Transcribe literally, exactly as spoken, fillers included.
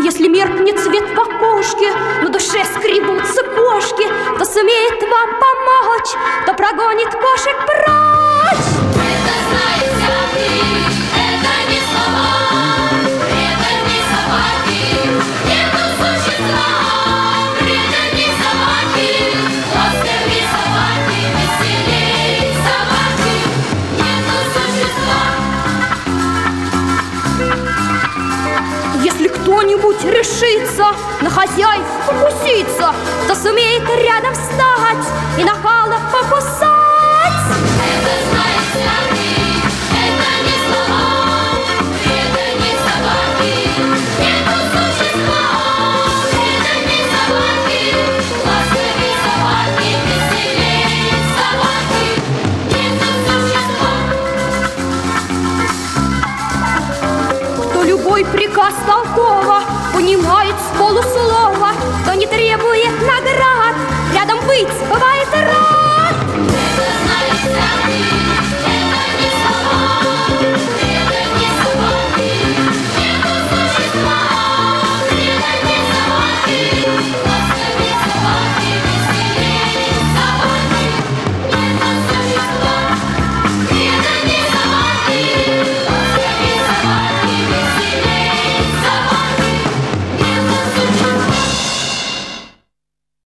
если меркнет свет в окошке, на душе скребутся кошки, кто сумеет вам помочь, кто прогонит кошек прочь. Это знает всякий, это не слова, это не собаки, нету существа. Это не собаки, ласковее собаки, веселее собаки, нету существа. Если кто-нибудь решится на хозяев покуситься, то сумеет рядом встать и нахала покусать. Это знает всякий, это не слова, это не собаки, нету существа. Это не собаки, ласковее собаки, веселее собаки, нету существа. Кто любой приказ толково понимает с полуслова, кто не требует наград, рядом быть